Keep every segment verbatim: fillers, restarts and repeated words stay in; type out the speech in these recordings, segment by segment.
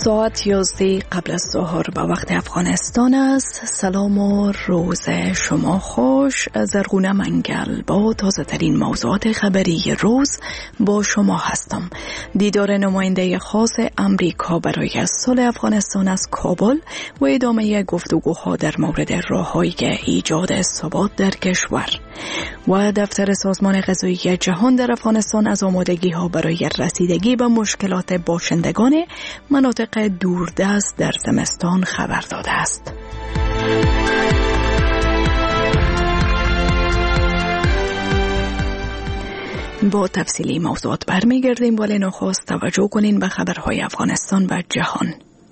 ساعت یازده قبل از ظهر با وقت افغانستان است. سلام و روز شما خوش. زرغونه منگل با تازه ترین موضوعات خبری روز با شما هستم. دیدار نماینده خاص امریکا برای صلح افغانستان از کابل و ادامه گفتگوها در مورد راه‌های ایجاد ثبات در کشور و دفتر سازمان غذایی جهان در افغانستان از آمادگی‌ها برای رسیدگی به مشکلات باشندگان مناطق دوردست در زمستان خبر داده است. با تفصیلی موضوعات برمیگردیم، ولی نخست توجه کنین به خبرهای افغانستان و جهان.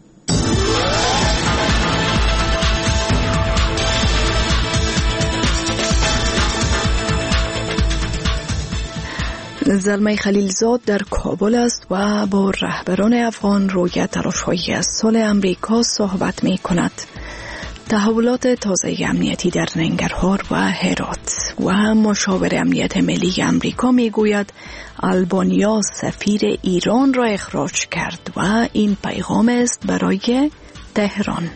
زلمه خلیلزاد در کابل است و با رهبران افغان روی تلاش‌های صلح امریکا صحبت می کند. تحولات تازه امنیتی در ننگرهار و هرات و مشاور امنیت ملی امریکا می گوید آلبانیا سفیر ایران را اخراج کرد و این پیغام است برای تهران.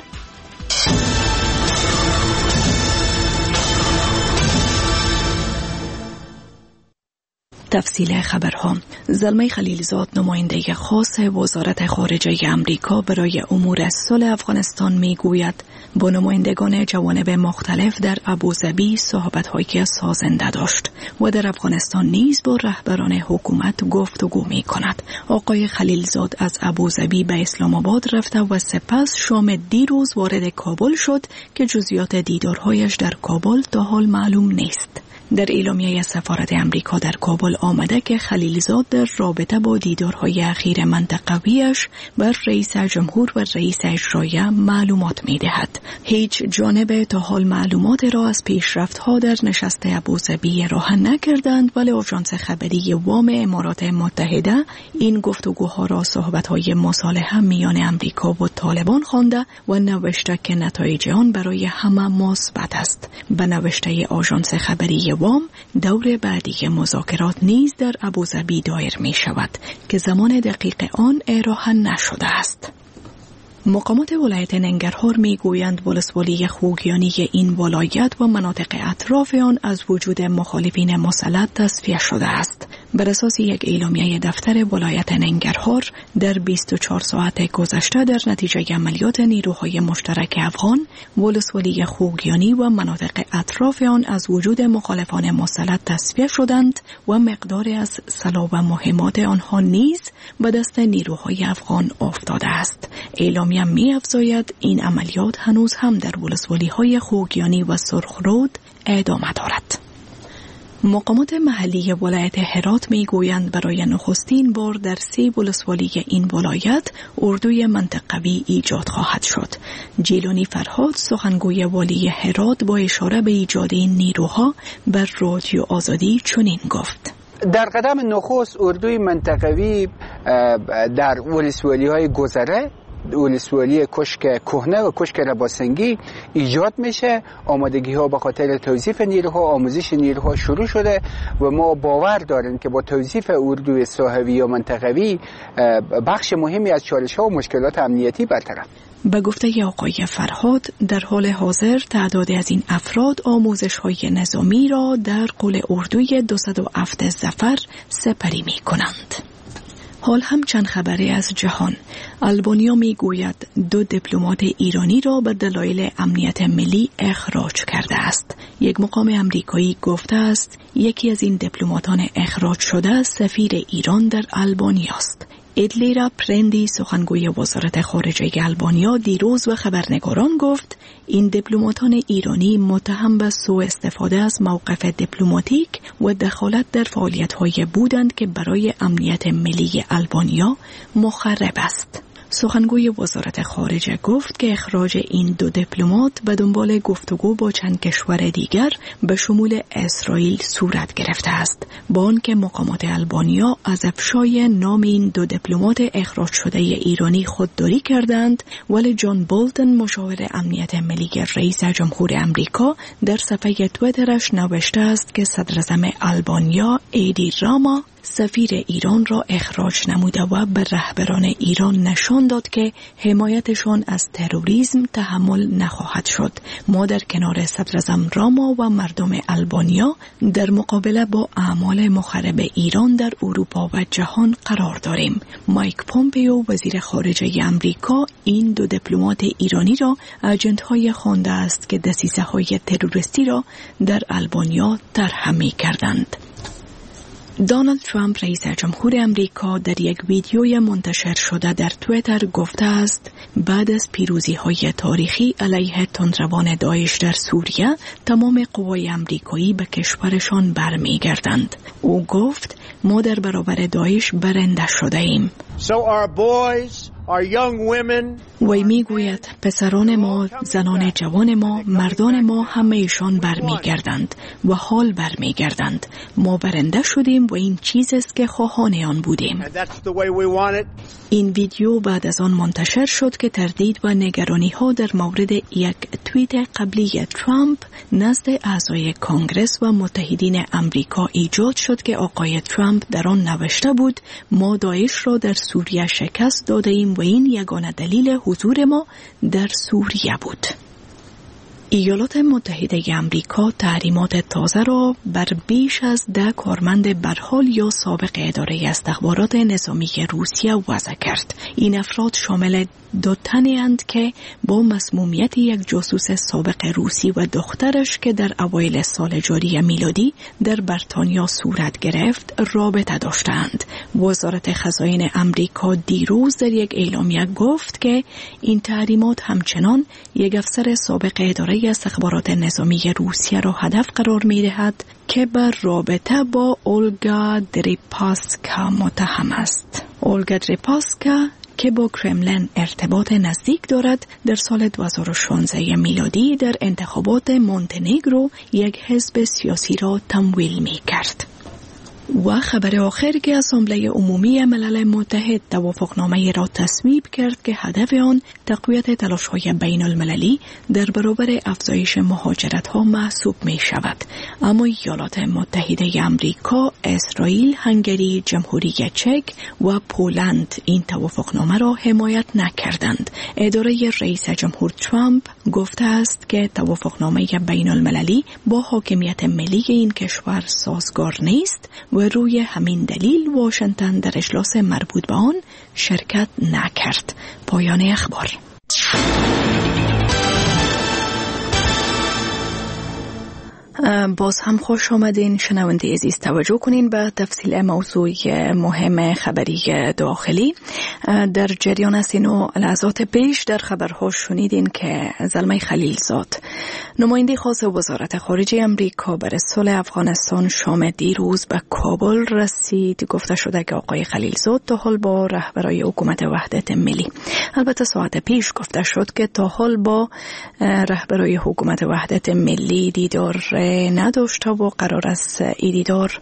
تفصیل خبرها. زلمه خلیلزاد نماینده خاص وزارت خارجه امریکا برای امور صلح افغانستان میگوید با نمایندگان جوانب مختلف در ابوظبی صحبت‌های سازنده داشت و در افغانستان نیز با رهبران حکومت گفتگو می‌کند. آقای خلیلزاد از ابوظبی به اسلام آباد رفته و سپس شام دیروز وارد کابل شد که جزئیات دیدارهایش در کابل تا حال معلوم نیست. در اعلامیه سفارت امریکا در کابل آمده که خلیلزاد در رابطه با دیدارهای اخیر منطقویش بر رئیس جمهور و رئیس اجرایی معلومات می‌دهد. هیچ جانب تا حال معلومات را از پیشرفت‌ها در نشست ابوظبی راه نکردند، ولی آژانس خبری وام امارات متحده این گفتگوها را صحبت‌های مصالحه میان امریکا و طالبان خوانده و نوشته که نتایج آن برای همه مثبت است. به نوشته آژانس خبری وام دور بعدی مذاکرات نیز در ابوظبی دایر می شود که زمان دقیق آن ارائه نشده است. مقامات ولایت ننگرهار می گویند ولسوالی خوگیانی این ولایت و مناطق اطراف آن از وجود مخالفین مسلح تصفیه شده است. بر اساس یک اعلامیه دفتر ولایت ننگرهار در بیست و چهار ساعت گذشته در نتیجه عملیات نیروهای مشترک افغان ولسوالی خوگیانی و مناطق اطراف آن از وجود مخالفان مسلح تصفیه شدند و مقداری از سلاح و مهمات آنها نیز به دست نیروهای افغان افتاده است. اعلامیه می افزاید این عملیات هنوز هم در ولسوالی های خوگیانی و سرخرود ادامه دارد. مقامات محلی ولایت هرات می گویند برای نخستین بار در سه ولسوالی این ولایت اردوی منطقوی ایجاد خواهد شد. جیلانی فرهاد سخنگوی والی هرات با اشاره به ایجاد این نیروها بر رادیو آزادی چنین گفت: در قدم نخست اردوی منطقوی در ولسوالی های گذره، ولسوالی کشک کهنه و کشک رباسنگی ایجاد میشه. آمادگی ها به خاطر توظیف نیروها، آموزش نیروها شروع شده و ما باور داریم که با توظیف اردوی صاحبی یا منطقوی بخش مهمی از چالش ها و مشکلات امنیتی برطرف. به گفته آقای فرهاد در حال حاضر تعدادی از این افراد آموزش های نظامی را در قل اردوی دویست و هفت ظفر سپری می کنند. حال هم چند خبری از جهان. آلبانیا می گوید دو دیپلمات ایرانی را به دلایل امنیت ملی اخراج کرده است. یک مقام امریکایی گفته است یکی از این دیپلماتان اخراج شده سفیر ایران در آلبانیا است. ادلیرا پرندی سخنگوی وزارت خارجه آلبانیا دیروز و خبرنگاران گفت این دیپلماتان ایرانی متهم به سوء استفاده از موقف دیپلماتیک و دخالت در فعالیت‌های بودند که برای امنیت ملی آلبانیا مخرب است. سخنگوی وزارت خارجه گفت که اخراج این دو دیپلمات به دنبال گفتگو با چند کشور دیگر به شمول اسرائیل صورت گرفته است، با آنکه مقامات آلبانیا از افشای نام این دو دیپلمات اخراج شده ایرانی خودداری کردند، ولی جان بولتن مشاور امنیت ملی رئیس جمهور آمریکا در صفحه توییترش نوشته است که صدراعظم آلبانیا ایدی راما سفیر ایران را اخراج نموده و به رهبران ایران نشان داد که حمایتشان از تروریسم تحمل نخواهد شد. ما در کنار صدراعظم راما و مردم آلبانیا در مقابله با اعمال مخرب ایران در اروپا و جهان قرار داریم. مایک پومپیو وزیر خارجه آمریکا این دو دیپلمات ایرانی را آژانت‌های خوانده است که دسیسه‌های تروریستی را در آلبانیا طرح می‌کردند. دونالد ترامپ رئیس جمهور آمریکا در یک ویدیوی منتشر شده در توییتر گفته است بعد از پیروزی‌های تاریخی علیه تندروان داعش در سوریه تمام قوای آمریکایی به کشورشان برمیگردند. او گفت ما در برابر داعش برنده شده ایم. So our boys, our young women, وی میگوید پسران ما، زنان جوان ما، مردان ما همه ایشان برمیگردند و حال برمیگردند. ما برنده شدیم و این چیز است که خواهان آن بودیم. and that's the way we want it. این ویدیو بعد از آن منتشر شد که تردید و نگرانی ها در مورد یک توییت قبلی ترامپ نزد اعضای کانگرس و متحدین آمریکا ایجاد شد که آقای ترامپ در آن نوشته بود ما داعش را در سوریه شکست داده ایم و این یگانه دلیل حضور ما در سوریه بود. ایالات متحده آمریکا تحریمات تازه را بر بیش از ده کارمند برحال یا سابق اداره استخبارات نظامی روسیه وضع کرد. این افراد شامل دو تنی اند که با مسمومیت یک جاسوس سابق روسی و دخترش که در اوایل سال جاری میلادی در بریتانیا صورت گرفت رابطه داشتند. وزارت خزاین آمریکا دیروز در یک اعلامیه گفت که این تحریمات همچنان یک افسر سابق اداره استخبارات نظامی روسیه را هدف قرار می‌دهد که بر رابطه با اولگا دریپاسکا متهم است. اولگا دریپاسکا که با کرملین ارتباط نزدیک دارد در سال دو هزار و شانزده میلادی در انتخابات مونتنگرو یک حزب سیاسی را تمویل می کرد. و خبر آخر که اسامبله عمومی ملل متحد توافقنامه را تصویب کرد که هدف آن تقویت تلاش‌های بین المللی در برابر افزایش مهاجرت‌ها محسوب می شود. اما ایالات متحده آمریکا، اسرائیل، هنگری، جمهوری چک و پولند این توافقنامه را حمایت نکردند. اداره رئیس جمهور ترامپ گفته است که توافقنامه بین المللی با حاکمیت ملی این کشور سازگار نیست و روی همین دلیل واشنگتن در اجلاس مربوط به آن شرکت نکرد. پایان اخبار. باز هم خوش آمدین شنونده عزیز. توجه کنین به تفصیل موضوع مهم خبری داخلی. در جریان هستین و لحظات پیش در خبرها شنیدین که زلمه خلیلزاد نماینده خاص وزارت خارجه آمریکا برای صلح افغانستان شام دیروز به کابل رسید. گفته شده که آقای خلیلزاد تا حال با رهبرای حکومت وحدت ملی، البته ساعت پیش گفته شد که تا حال با رهبرای حکومت وحدت ملی دیدار نداشته و قرار است این دیدار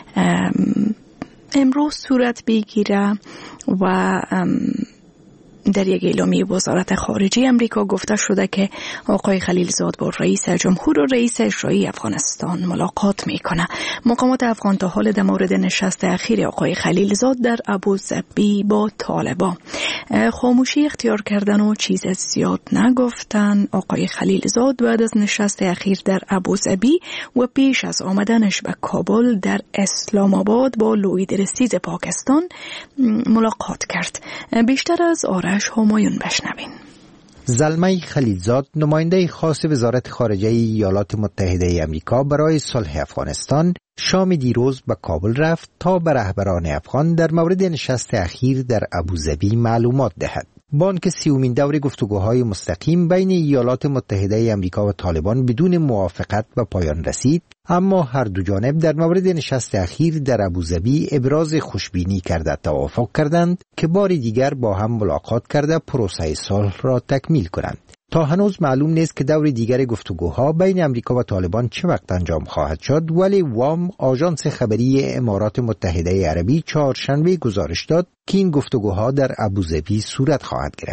امروز صورت بگیره. و در یک اعلامیه وزارت خارجه آمریکا گفته شده که آقای خلیلزاد با رئیس جمهور و رئیس اجرایی افغانستان ملاقات میکنه. مقامات افغان تا حال در مورد نشست اخیر آقای خلیلزاد در ابوظبی با طالبان خاموشی اختیار کردن و چیز زیاد نگفتن. آقای خلیلزاد بعد از نشست اخیر در ابوظبی و پیش از آمدنش به کابل در اسلام آباد با لوید رسیز پاکستان ملاقات کرد. بیشتر از آرش همایون بشنوین. زلمه خلیلزاد نماینده خاص وزارت خارجه ایالات متحده آمریکا برای صلح افغانستان شام دیروز به کابل رفت تا به رهبران افغان در مورد نشست اخیر در ابوظبی معلومات دهد. بانک سیومین دور گفتگوهای مستقیم بین ایالات متحده آمریکا و طالبان بدون موافقت به پایان رسید، اما هر دو جانب در مورد نشست اخیر در ابوظبی ابراز خوشبینی کرده توافق کردند که بار دیگر با هم ملاقات کرده پروسه صلح را تکمیل کنند. تا هنوز معلوم نیست که دور دیگر گفتگوها بین امریکا و طالبان چه وقت انجام خواهد شد، ولی وام آژانس خبری امارات متحده عربی چهارشنبه گزارش داد که این گفتگوها در ابوظبی صورت خواهد گرفت.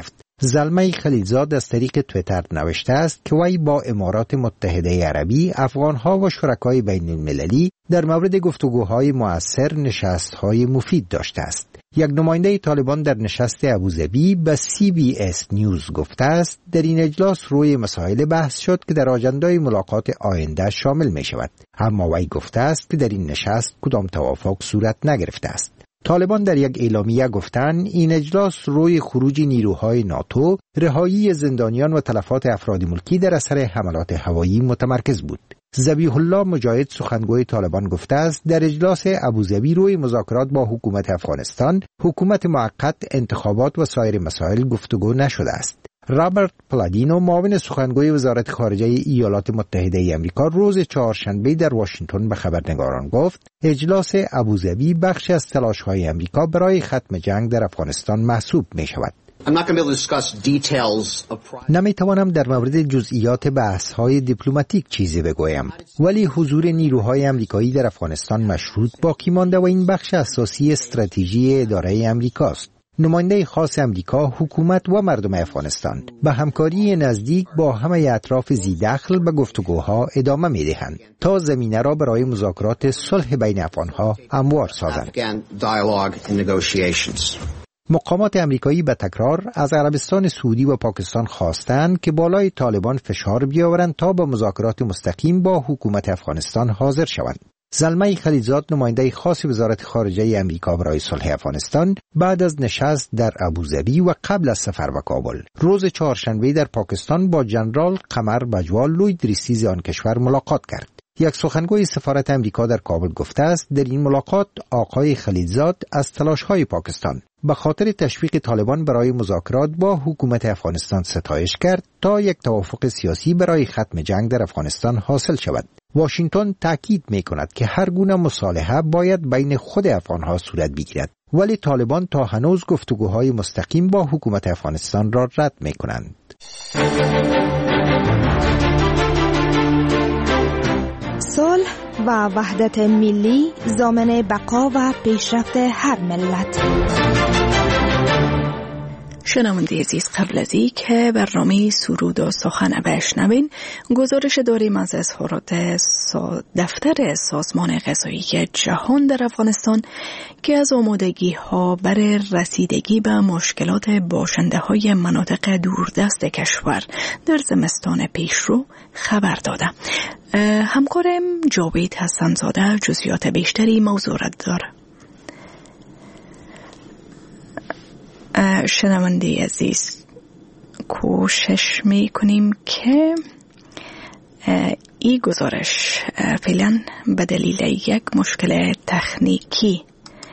زلمه خلیلزاد از طریق تویتر نوشته است که وی با امارات متحده عربی، افغانها و شرکای بین المللی در مورد گفتگوهای مؤثر نشستهای مفید داشته است. یک نماینده طالبان در نشست ابوظبی به سی بی اس نیوز گفته است در این اجلاس روی مسائل بحث شد که در آجندای ملاقات آینده شامل می شود. اما وی گفته است که در این نشست کدام توافق صورت نگرفته است. طالبان در یک اعلامیه گفتند این اجلاس روی خروج نیروهای ناتو، رهایی زندانیان و تلفات افراد ملکی در اثر حملات هوایی متمرکز بود. ذبیح الله مجاهد سخنگوی طالبان گفته است در اجلاس ابوظبی روی مذاکرات با حکومت افغانستان، حکومت موقت، انتخابات و سایر مسائل گفتگو نشده است. رابرت پلادینو معاون سخنگوی وزارت خارجه ایالات متحده آمریکا روز چهارشنبه در واشنگتن به خبرنگاران گفت اجلاس ابوظبی بخش از تلاش‌های آمریکا برای ختم جنگ در افغانستان محسوب می شود. نمی توانم در مورد جزئیات بحث‌های دیپلماتیک چیزی بگویم، ولی حضور نیروهای آمریکایی در افغانستان مشروط باقی مانده و این بخش اساسی استراتژی اداره آمریکاست. نماینده خاص آمریکا، حکومت و مردم افغانستان به همکاری نزدیک با همه اطراف ذی‌دخل به گفتگوها ادامه می‌دهند تا زمینه را برای مذاکرات صلح بین افغان‌ها هموار سازند. مقامات آمریکایی به تکرار از عربستان سعودی و پاکستان خواستند که بالای طالبان فشار بیاورند تا با مذاکرات مستقیم با حکومت افغانستان حاضر شوند. زلمه خلیلزاد نماینده خاص وزارت خارجه آمریکا برای صلح افغانستان بعد از نشست در ابوظبی و قبل از سفر به کابل روز چهارشنبه در پاکستان با جنرال قمر بجوا لوی دریستیز آن کشور ملاقات کرد. یک سخنگوی سفارت آمریکا در کابل گفته است در این ملاقات آقای خلیلزاد از تلاش‌های پاکستان به خاطر تشویق طالبان برای مذاکرات با حکومت افغانستان ستایش کرد تا یک توافق سیاسی برای ختم جنگ در افغانستان حاصل شود. واشنگتن تاکید می‌کند که هر گونه مصالحه باید بین خود افغان‌ها صورت بگیرد، ولی طالبان تا هنوز گفتگوهای مستقیم با حکومت افغانستان را رد می‌کنند. صلح و وحدت ملی ضامن بقا و پیشرفت هر ملت. شنونده عزیز، قبل از این که برنامه سرود و سخن بشنوین، گزارش داریم از اظهارات دفتر سازمان غذایی جهان در افغانستان که از آمادگی ها برای رسیدگی به مشکلات باشنده های مناطق دوردست کشور در زمستان پیشرو خبر داده. همکارم جاوید حسن‌زاده جزئیات بیشتری موضوع را داره. شنونده عزیز، کوشش میکنیم که این گزارش فعلا به دلیل یک مشکل تکنیکی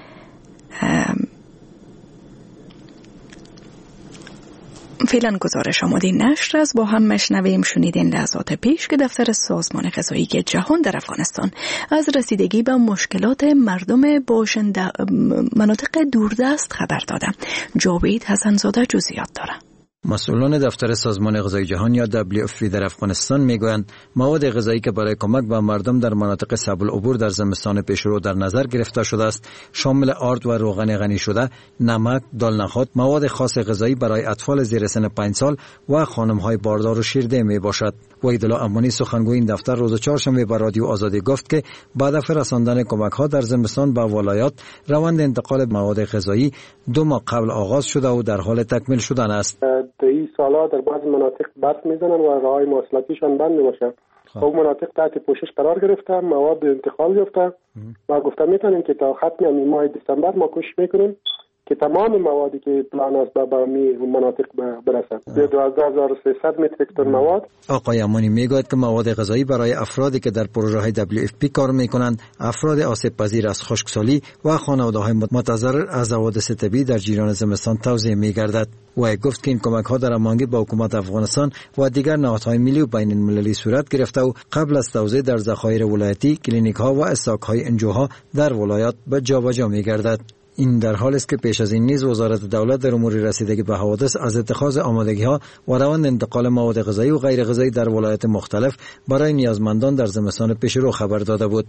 فعلا گزارش آماده نشر است. با هم مشنویم شنیدین لحظات پیش که دفتر سازمان غذایی جهان در افغانستان از رسیدگی به مشکلات مردم باشنده مناطق دوردست خبر داده. جاوید حسن‌زاده جزئیات داره. مسئولان دفتر سازمان غذایی جهان یا دبلیو اف پی در افغانستان میگویند مواد غذایی که برای کمک به مردم در مناطق صعب العبور در زمستان پیشرو در نظر گرفته شده است شامل آرد و روغن غنی شده، نمک، دال نخود، مواد خاص غذایی برای اطفال زیر سن پنج سال و خانم‌های باردار و شیرده می باشد. وحیدالله امانی سخنگوی این دفتر روز چهارشنبه به رادیو آزادی گفت که با هدف رساندن کمک‌ها در زمستان به ولایات روند انتقال مواد غذایی دو ماه قبل آغاز شده و در حال تکمیل شدن است. در این سالا در بعض مناطق برف میزنن و راههای مواصلاتیشان بند میباشه. اون مناطق تحت پوشش قرار گرفته، مواد انتقال یافته و گفته میتونیم که تا ختم ماه دسامبر ما کوشش میکنیم که تمام موادی که پلان است به می مناطق برسد. دوازده هزار و سیصد متر تن مواد. آقای امانی میگوید که مواد غذایی برای افرادی که در پروژه های دبلیو اف پی کار میکنند، افراد آسیب پذیر از خشکسالی و خانواده‌های متضرر از حوادث طبیعی در جریان زمستان توزیع میگردد. و گفت که این کمک ها در هماهنگی با حکومت افغانستان و دیگر نهادهای ملی و بین المللی صورت گرفته و قبل از توزیع در ذخایر ولایتی، کلینیک ها و استاک های انجوها در ولایات به جابجا میگردد. این در حال است که پیش از این نیز وزارت دولت در امور رسیدگی به حوادث از اتخاذ آمادگی‌ها و روند انتقال مواد غذایی و غیر غذایی در ولایات مختلف برای نیازمندان در زمستان پیشرو خبر داده بود.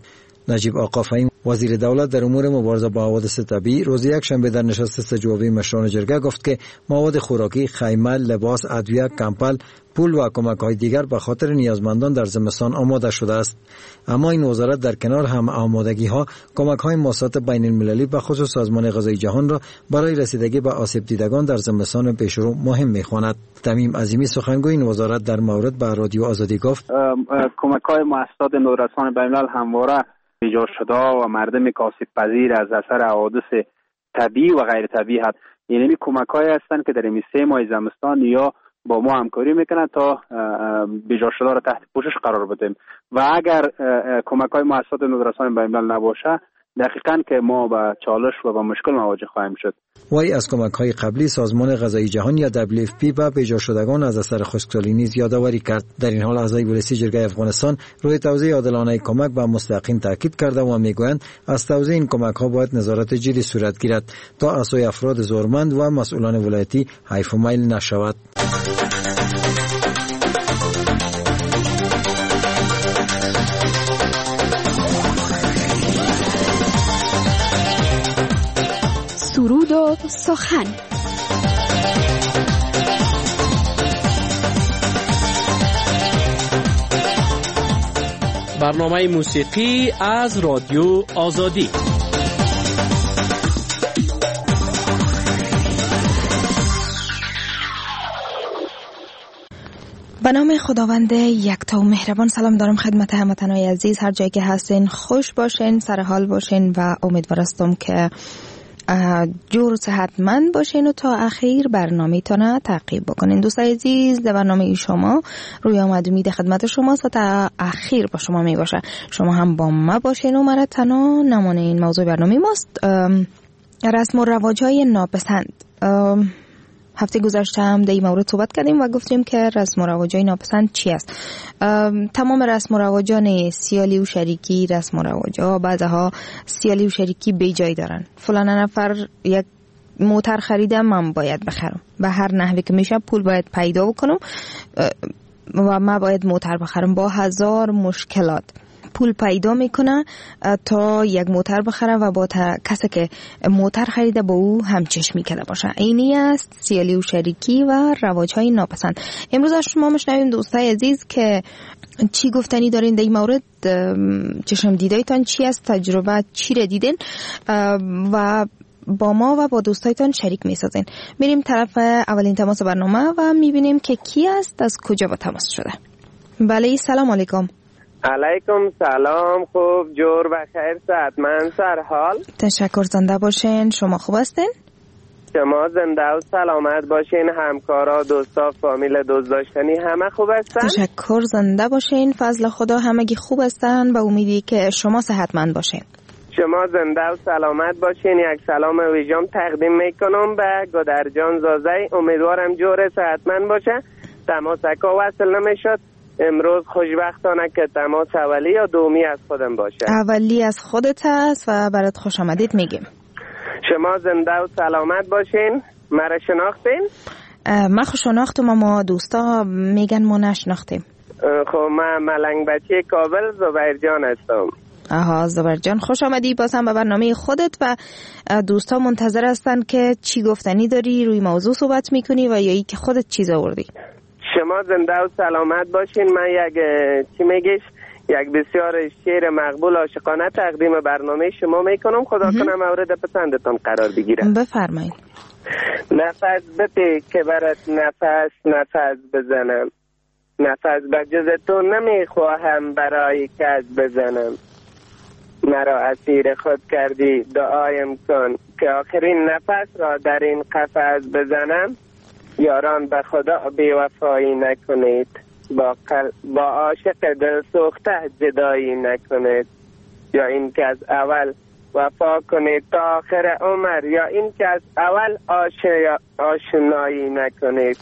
نجیب آقا فهیم وزیر دولت در امور مبارزه با حوادث طبیعی روز یک شنبه در نشست استجوابی مشران جرگه گفت که مواد خوراکی، خیمه، لباس، ادویه، کمپل، پول و کمک‌های دیگر به خاطر نیازمندان در زمستان آماده شده است. اما این وزارت در کنار هم آمادگی‌ها کمک‌های موسسات بین‌المللی به خصوص سازمان غذای جهان را برای رسیدگی به آسیب دیدگان در زمستان پیشرو مهم می‌خواند. تمیم عظیمی سخنگوی این وزارت در مورد به رادیو آزادی گفت کمک‌های موسسات نورسان بین‌الملل همواره ایجاد شده و مردم آسیب پذیر از اثر حوادث طبیعی و غیر طبیعی هست. یعنی کمک‌هایی هستند که در این سه ماه زمستان یا با ما همکاری میکنن تا بیجا شده را تحت پوشش قرار بدیم و اگر کمک‌های موسسات نورسان بین‌الملل نباشه دقیقاً که ما به چالش و به مشکل مواجه خواهیم شد. وی از کمک‌های قبلی سازمان غذایی جهان یا دبلیو اف پی به بیجا شدگان از اثر خشکسالی نیز یادآوری کرد. در این حال اعضای پلیسی جرگه افغانستان روی توزیع عادلانه کمک به مستحقین تاکید کرده و میگویند از توزیع این کمک‌ها باید نظارت جدی صورت گیرد تا از سوی افراد ضرورمند و مسئولان ولایتی حیف و میل نشود. سرود و سخن. برنامه موسیقی از رادیو آزادی. به نام خداوند یکتا و مهربان سلام دارم خدمت هموطنان عزیز، هر جایی که هستین خوش باشین، سر حال باشین و امیدوارم که جور صحتمند باشین و تا اخیر برنامه تانه تعقیب بکنین. دوستای عزیز، در برنامه شما روی آمد امید خدمت شماست و تا اخیر با شما می باشه. شما هم با ما باشین و مرا تنها نمانه. این موضوع برنامه ماست رسم و رواج های ناپسند. هفته گذشته هم در این مورد صحبت کردیم و گفتیم که رسم و رواجای ناپسند چی است. تمام رسم و رواجان سیالی و شریکی رسم و رواجا بعضها سیالی و شریکی بی جای دارن. فلان نفر یک موتر خریدم من باید بخرم، به هر نحوی که میشه پول باید پیدا بکنم و من باید موتر بخرم. با هزار مشکلات پول پیدا میکنه تا یک موتر بخره و با کسی که موتر خریده با او همچشمی کرده باشه. اینی است سیالی و شریکی و رواج‌های ناپسند. امروز از شما میشنویم دوستای عزیز که چی گفتنی دارین در این مورد، چشم دیدایتان چی است، تجربه چی را دیدین و با ما و با دوستایتان شریک میسازین. میریم طرف اولین تماس برنامه و میبینیم که کی است، از کجا با تماس شده. بله، سلام علیکم. علیکم سلام، خوب جور بخیر صحتمند سر حال. تشکر، زنده باشین. شما خوب هستین؟ شما زنده و سلامت باشین، همکارا دوستا فامیل دوست داشتنی همه خوب هستن؟ تشکر، زنده باشین. فضل خدا همگی خوب هستن، به امیدی که شما صحتمند باشین. شما زنده و سلامت باشین. یک سلام ویژم تقدیم میکنم به گودرجان زازی، امیدوارم جور صحتمند باشه. تماسکا وصل نمیشد امروز، خوشبختانه که تماس اولی یا دومی از خودم باشه. اولی از خودت هست و برات خوش آمدید میگیم. شما زنده و سلامت باشین. مرا شناختین؟ ما خوش شناختم اما دوستا میگن ما نشناختیم. خب من ملنگ بچه کابل زبیرجان هستم. آها زبیرجان، خوش آمدی بازم به برنامه خودت و دوستا منتظر هستن که چی گفتنی داری، روی موضوع صحبت میکنی و یا ای که خودت چیز آوردی. شما زنده و سلامت باشین. من یک چی میگیش یک بسیار شعر مقبول عاشقانه تقدیم برنامه شما میکنم. خدا کنه مورد پسندتون قرار بگیره. بفرمایید. نفس بده که برات نفس نفس بزنم، نفس به جز تو نمیخواهم برای کس بزنم. مرا اسیر خود کردی دعایم کن که آخرین نفس را در این قفس بزنم. یاران به خدا بی‌وفایی نکنید، با, قل... با عاشق دل سوخته جدایی نکنید. یا این که از اول وفا کنید تا آخر عمر، یا این که از اول آش... آشنایی نکنید.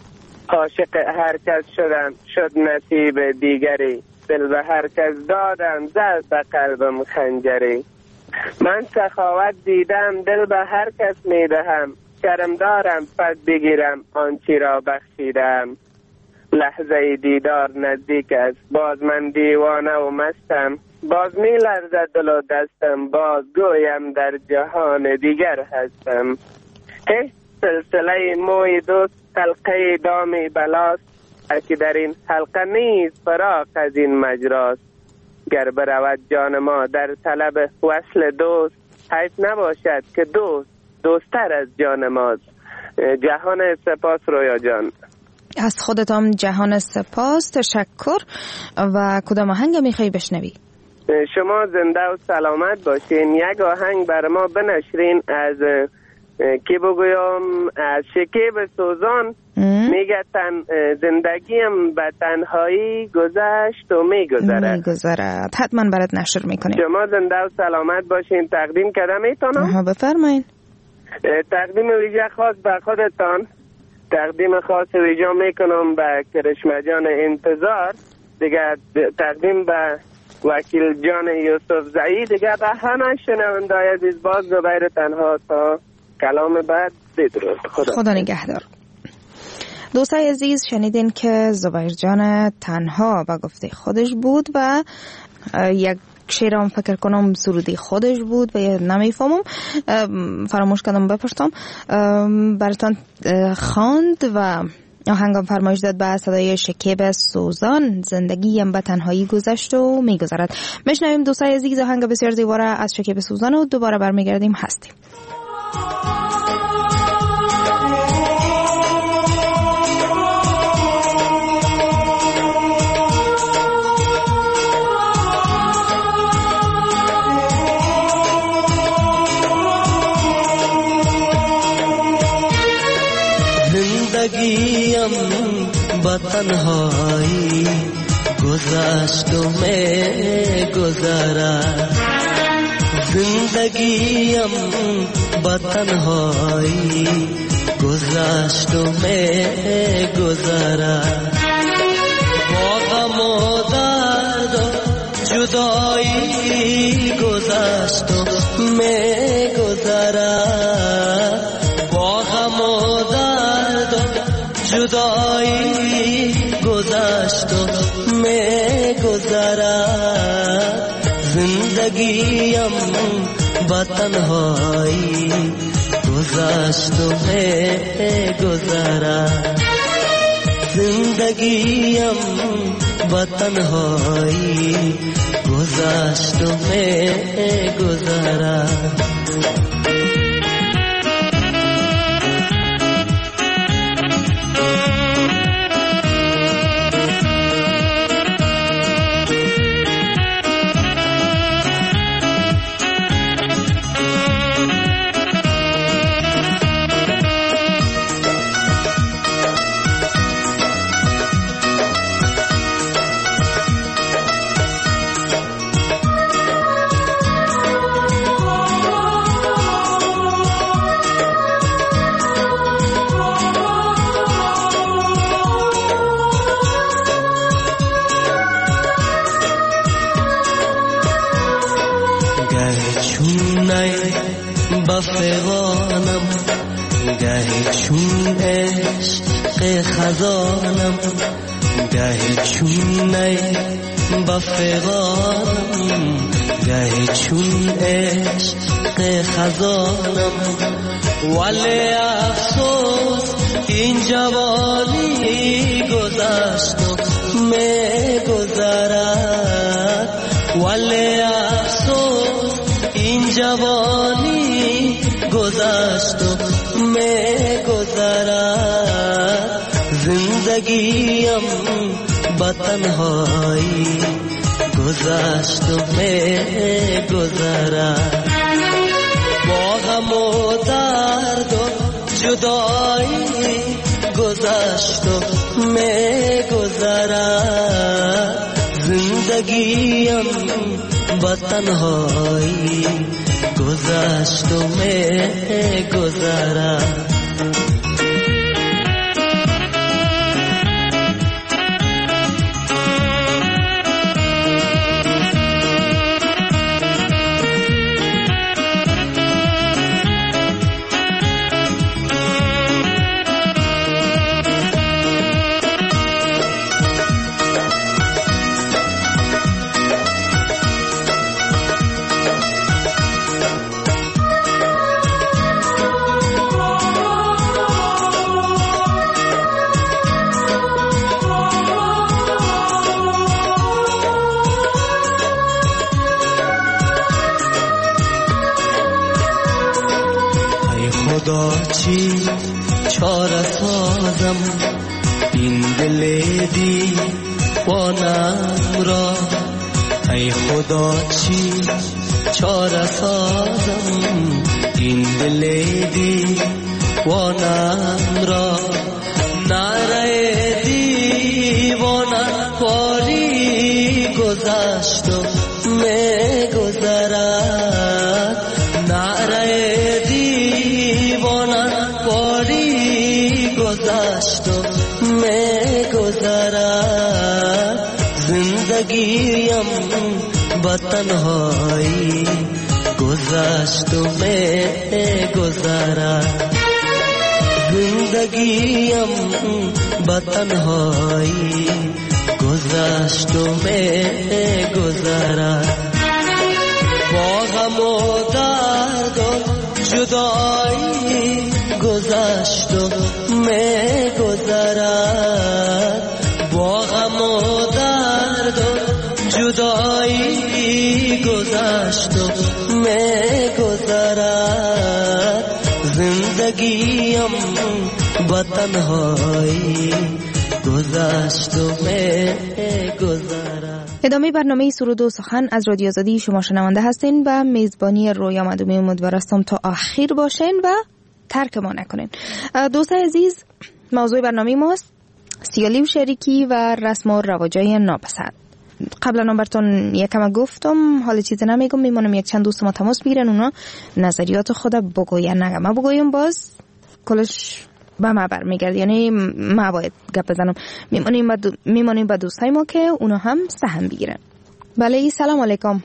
عاشق هر کس شدم شد نصیب دیگری، دل به هر کس دادم زد به قلبم خنجری. من سخاوت دیدم دل به هر کس میدهم، کرم دارم پس بگیرم آنچی را بخشیدم. لحظه دیدار نزدیک است. باز من دیوانه و مستم، باز می لرزد دل و دستم، باز گویم در جهان دیگر هستم. هی سلسله موی دوست حلقه دامی بلاست، اکی در این حلقه نیست فراق از این مجراست. گر برود جان ما در طلب وصل دوست، حیف نباشد که دوست دوستر از جان ماست. جهان سپاس رویا جان. از خودتان جهان سپاس، تشکر. و کدام آهنگ میخوای بشنوی؟ شما زنده و سلامت باشین. یک آهنگ بر ما بنشرین از کی بگویم، از شکیب سوزان. میگه تن زندگیم به تنهایی گذشت و میگذرد میگذرد حتما برات نشر میکنیم. شما زنده و سلامت باشین. تقدیم کردم میتونم؟ ها بفرمایید. تقدیم ویژه خاص به خودتان، تقدیم خاص ویژه میکنم به کرشمه جان انتظار، دیگه تقدیم به وکیل جان یوسف زئی، دیگه به همه شنوندای عزیز. باز زبیر تنها تا کلام بعد. بدرود. خدا, خدا نگهدار. دوستای عزیز، شنیدین که زبیر جان تنها و گفته خودش بود و یک شعرم فکر کنم سرودی خودش بود و نمیفهمم، فراموش کردم بپرسم. براتون خواند و آهنگم فرمایش داد به صدای شکیب سوزان، زندگیم به تنهایی گذشت و میگذرد. میشنویم دوستای عزیز آهنگ بسیار زیبا از شکیب سوزان و دوباره برمیگردیم. هستیم. زندگیم با تنهایی گذشت و می گذرد. زندگیم با تنهایی گذشت و می گذرد. با غم و درد و جدایی گذشت و می گذرد. با غم و درد و جدایی گذشت و می گذرد. زندگیم با تنهایی گذشت و می گذرد. زندگیم با تنهایی گذشت و می گذرد. بفغانم گهی چون عشق خزانم، گهی چون نی بفغانم گهی چون عشق خزانم. ولی افسوس این جوانی گذشت و می گذرد. ولی افسوس این جوانی گذشت و می گذرد. زندگیم با تنهایی گذشت و می گذرد. با غم و درد و جدایی گذشت و می گذرد. زندگیم با تنهایی گذشت و می گذرد. دیوانم را، ای خدا چی چاره سازم این دل دیوانم را. نره دیوانم پاری گذشت و می گذرد، نره دیوانم پاری گذشت و می گذرد. زندگیم با تنهایی گذشت و می گذرد، زندگیم با تنهایی گذشت و می گذرد. با غم و درد و جدایی گذشت و می گذرد، با غم و درد و جدایی گذشت و می گذرد. زندگیم با تنهایی گذشت و می گذرد. ادامه برنامه سرود و سخن از رادیو آزادی شما شنونده هستین و میزبانی رویا مدومی امیدوارم تا آخر باشین و ترک ما نکنین. دوستان عزیز، موضوع برنامه ماست سیالی و شریکی و رسم و رواجای ناپسند. قبلا براتون یکم گفتم، حالا چیزی نمیگم، میمونم یک چند دوست ما تماس میگیرن، اونا نظریات خود بگوین، نگم ما بگویم باز کلش به ما برمیگرد، یعنی ما باید گپ بزنم. میمونیم با دو... میمونیم با دوستای ما که اونا هم سهم بگیرن. بله، سلام علیکم.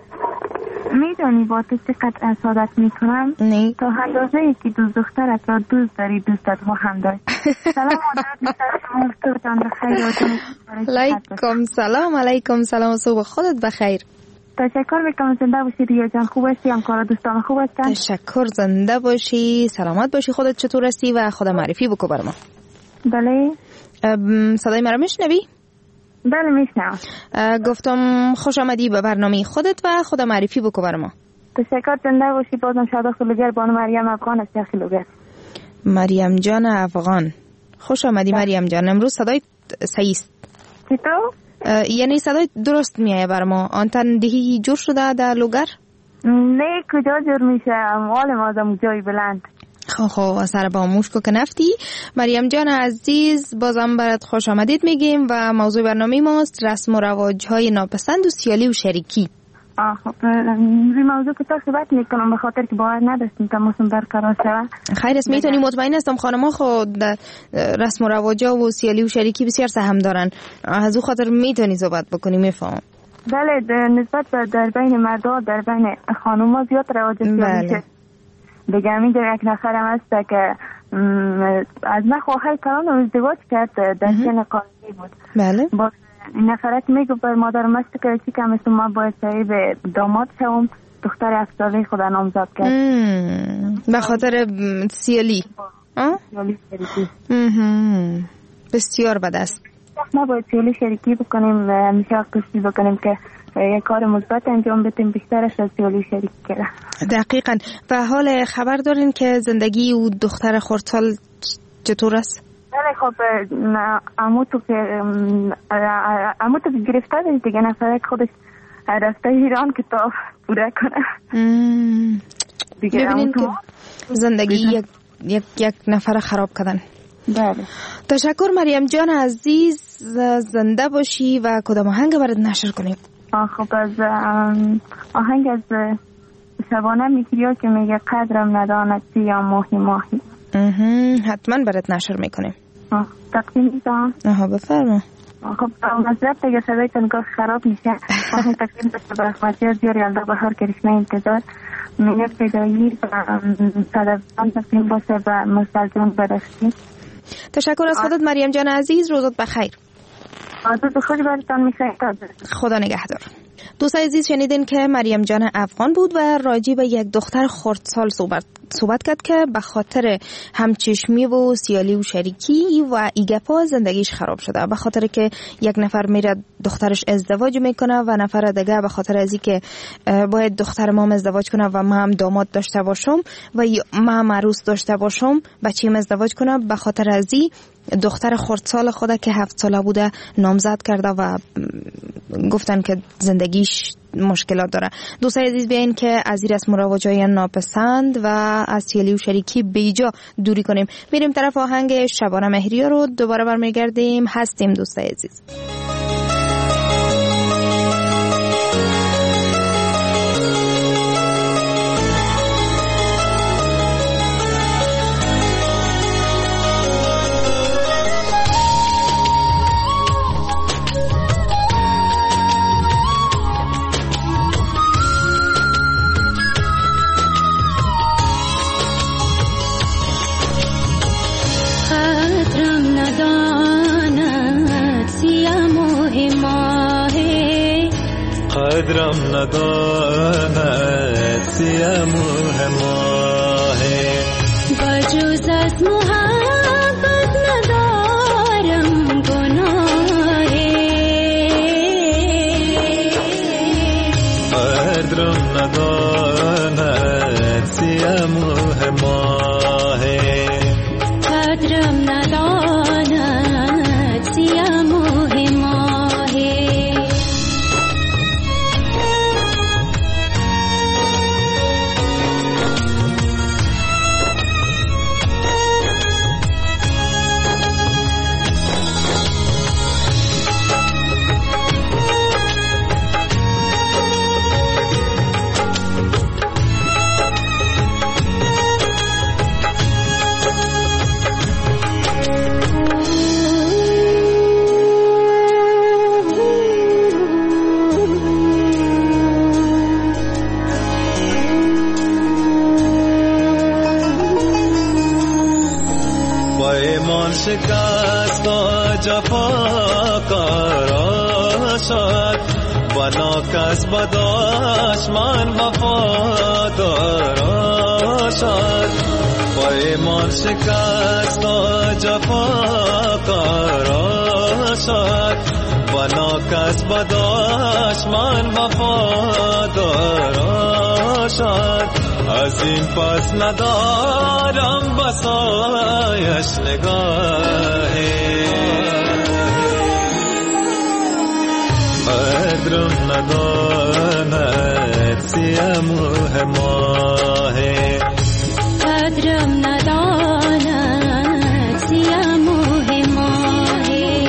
میدونی با تو چقدر اسادت میکنم؟ نه تا اندازه ای که دوست دخترت را دوست داری دوستت با هم داری. سلام علیکم شما استادان بخیر. علیکم سلام. علیکم سلام، صبح خودت بخیر. تشکر میکنم. زنده باشی ریا جان، خوب هستی؟ همکارا دوستان خوب هستن؟ تشکر، زنده باشی، سلامت باشی. خودت چطور هستی و خدا معرفی بکو بر ما. بله. صدای مرا میشنوی؟ بله میشنوم. گفتم خوش آمدی به برنامه خودت و خدا معرفی بکو بر ما. تشکر، زنده باشی. بازم شادا خلوگر بانو مریم افغان است. خلوگر مریم جان افغان، خوش آمدی مریم جان. امروز صدای صحیح است. چطور؟ یعنی صدای درست میایه بر ما. آنتن دهی جور شده در لوگر؟ نه کجا جور میشه، مال ما دم جای بلند. خب خب سر با موشکو که نفتی. مریم جان عزیز، بازم برات خوش آمدید میگیم و موضوع برنامه ماست رسم و رواج های ناپسند و سیالی و شریکی. آه خب روی موضوع که تا صحبت میکنم به خاطر که باور نداشتیم تماسم برقرار شود. خیر است، میتونی مطمئن هستم خانم‌ها خود رسم و رواج‌ها و سیالی و شریکی بسیار سهم دارن، از او خاطر میتونی صحبت بکنی. میفهم؟ بله، نسبت به در بین مردا در بین خانم‌ها زیاد رواج سیالی شد. دیگه اینجا یک نفرم هست که از من خواهر کلان ازدواج کرد در سن قانونی بود. بله. با این نفرت میگو بر مادرم است که چی کم است ما باید صاحب داماد شوم، دختر افسانه خدا نامزد کرد به خاطر سیالی. سیالی شریکی. بسیار بد است. ما باید سیالی شریکی بکنیم و همیشه کوشش بکنیم که یک کار مثبت انجام بدیم، بیشترش از سیالی شریکی کرده. دقیقاً. و حال خبر دارین که زندگی او دختر خردسال چطور است؟ بله خب عمو تو که عمو تو گرفته دید دیگه، نفره خودش رفته ایران که تا پوره کنه. ببینین که زندگی یک, یک, یک نفر خراب کردن. بله. تشکر مریم جان عزیز، زنده باشی و کدام آهنگ برات نشر کنیم؟ خب از آهنگ از شبانه میکریا که میگه قدرم نداند یا ماهی ماهی. حتما برات نشر میکنیم. تقدیم میدم. آها بفرما. خب مذرب دیگه صدای تنگاه خراب میشه. آهنگ تقدیم داشته به اخماتی از دیار یلده بهار کرشمه انتظار میگه پیدایی و صدفان تقدیم باشه و مستلزم بدشتی. تشکر از خودت مریم جان عزیز، روزت بخیر. روز خوشی براتون میخواید. خدا نگهدار. دوستان عزیز شنیدین که مریم جان افغان بود و راجع به یک دختر خردسال صحبت صحبت کرد که به خاطر همچشمی و سیالی و شریکی و ایگپا زندگیش خراب شده، به خاطر که یک نفر میره دخترش ازدواج میکنه و نفر دیگه به خاطر ازی که باید دختر ما ازدواج کنه و من هم داماد داشته باشم و من هم عروس داشته باشم بچیم ازدواج کنه، به خاطر ازی دختر خردسال خود که هفت ساله بوده نامزد کرده و گفتن که زندگیش مشکلات داره. دوستان عزیز بیاین که از این رسم و رواجای ناپسند و از سیالی و شریکی بیجا دوری کنیم. میریم طرف آهنگ شبانه مهریه رو دوباره برمیگردیم. هستیم دوستان عزیز. قدرم نداند سیم و هماه بجز از محبت ندارم گناه قدرم نداند سیم و هماه قدرم نداند سیم و هماه شکست و جفا قرار شد بنا کس بداش من وفادار شد پیمان شکست و جفا قرار شد بنا کس بداش من وفادار شد از این پس ندارم بسایش نگاهی قدرم نداند سیم و هماهی قدرم نداند سیم و هماهی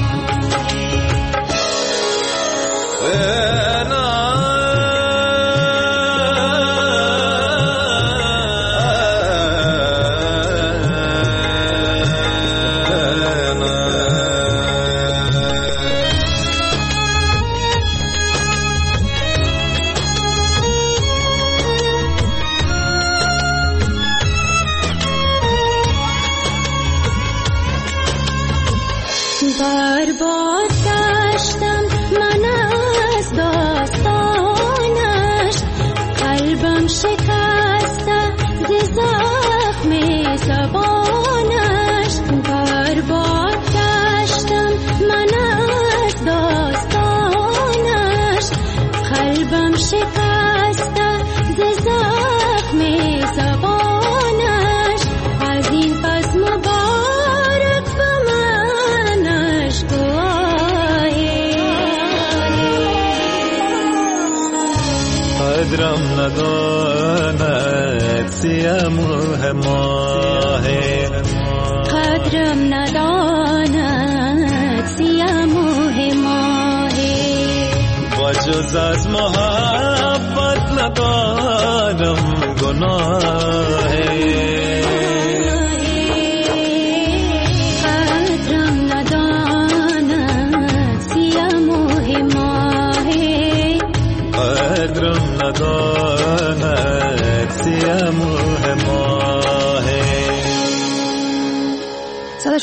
قدرم نداند سیم و هماهی قدرم نداند سیم و هماهی بجز از محبت ندارم گناهی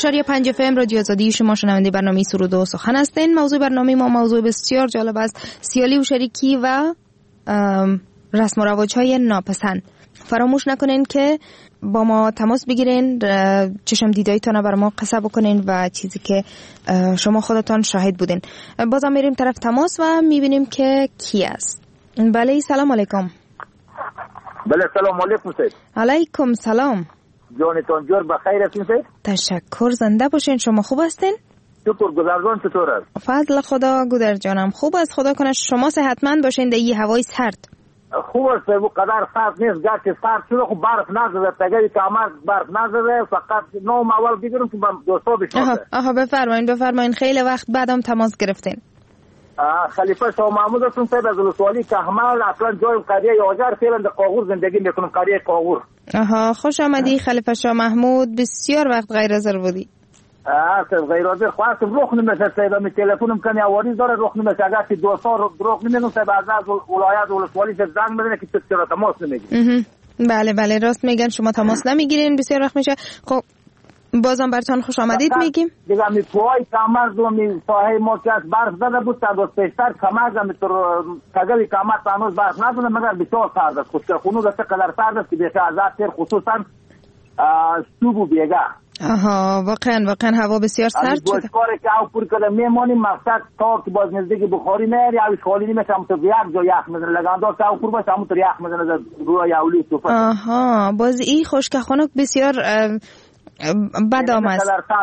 اشاری پنج اف ام رادیو آزادی، شما شنونده برنامه سرود و سخن هستین. موضوع برنامه ما موضوع بسیار جالب است، سیالی و شریکی و رسم و رواج‌های ناپسند. فراموش نکنین که با ما تماس بگیرین، چشم دیدایتان بر ما قصه بکنین و چیزی که شما خودتان شاهد بودین. بازم میریم طرف تماس و میبینیم که کی است. بله سلام علیکم. بله سلام علیکم سید. علیکم سلام. جانتان جور بخیر هستین سید؟ تشکر، زنده باشین. شما خوب هستین؟ شکر. گذرگان چطور است؟ فضل خدا گودر جانم خوب است، خدا کنه شما صحتمند باشین در این هوای سرد. خوب است، او قدر سرد نیست، گرچه سرد شده خب برف نزده، تگری کامر برف نزده، فقط نام اول بگیرم که دوستا بشناسه. آها آها بفرمایین بفرمایین، خیلی وقت بعدم تماس گرفتین. خلیفه شاه محمود هستم سید از ولسوالی کهمل، اصلا جایم قریه یاجر، فعلا در قاغور زندگی میکنم، قریه قاغور. آها خوش آمدی خلیفه شاه محمود، بسیار وقت غیر حاضر بودی. آه سید غیر حاضر خواستم روخ نمیشه سید، می تلفنم کنی آواری داره روخ نمیشه، اگر که دوستا روخ نمیگم سید از از ولایت ولسوالی سید زنگ بزنه که چرا تماس نمیگیری. بله بله راست میگن شما تماس نمیگیرین، بسیار وقت میشه. خب بازم براتون خوش آمدید میگیم. دیگه می پوهای کمر دو می ساحه ما که از برف زده بود تا دوست پیشتر کمر می تر تگلی کمر تانوز برف نزده، مگر بسیار سرد است. خوشکر خونو دسته قدر سرد است که بیشه از تر خصوصا صوب و بیگه. آها واقعا واقعا هوا بسیار سرد شده. از کاری که او پر کده میمونیم مقصد تا که باز نزدیک بخاری میاری اوش خالی نمیشه، هم تو یک جا یخ میزنه، لگاندار که او پر باشه همون تو یخ میزنه روی یاولی توفت. آها باز این خشک خنک بسیار بد آمد.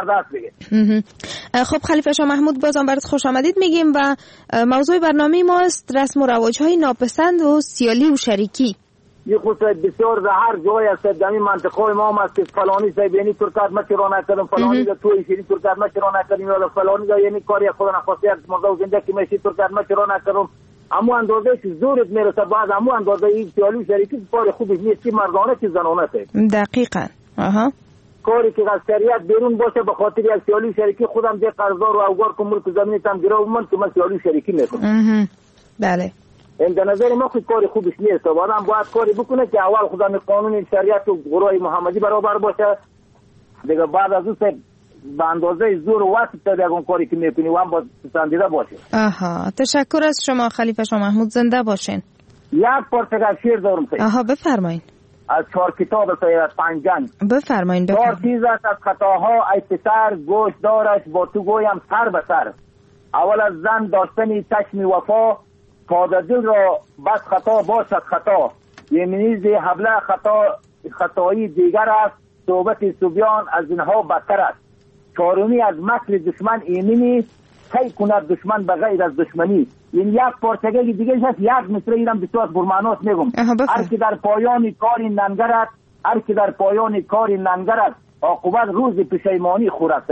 خب خلیفه شاه محمود بازم برات خوش آمدید میگیم و موضوع برنامه ماست رسم و رواج‌های ناپسند و سیالی و شریکی. یه خصوصیت بسیار در هر جای است در این منطقه ما هست که فلانی سیبینی ترکات ما چرا نکردم، فلانی دا توی شیری ترکات ما چرا نکردم، یا فلانی دا یعنی کاری خود نخواسته یک موضوع زنده که میشی ترکات ما چرا نکردم. اما اندازه که زورت میرسه بعد اما اندازه این سیالی و شریکی کار خوبی نیست که مردانه که زنانه است. دقیقاً. آها. کاری که از شریعت بیرون باشه به خاطر یک سیالی شریکی خودم ده قرضدار و اوگار که ملک زمینی تام گرو من که من سیالی شریکی میکنم. بله. این در نظر ما خود کاری خوبش نیست، آدم باید کاری بکنه که اول خودم قانون شریعت و گروه محمدی برابر باشه، دیگه بعد از اون سه به اندازه زور و وقت تا دیگه کاری که میکنی و هم باید پسندیده باشه. آها تشکر از شما خلیفه شاه محمود، زنده باشین. یک پرتگاه شیر دارم سید. آها بفرمایین. از چهار کتاب سید پنج جنگ. بفرمایین بفرمایین. چهار چیز است از خطاها ای پسر گوش دارش با تو گویم سر به سر. اول از زن داشتنی چشم وفا، تا دل را بس خطا باشد خطا. یمینیز حبله خطا خطایی دیگر است، صحبت صبیان از اینها بدتر است. چهارمی از مکر دشمن ایمنی، کی کند دشمن به غیر از دشمنی. این یک پارچگه دیگه هست، یک مصره ایرم بسیار برمانات میگم. هر کی در پایان کاری ننگرد، هر کی در پایان کاری ننگرد، عاقبت روز پشیمانی خورد.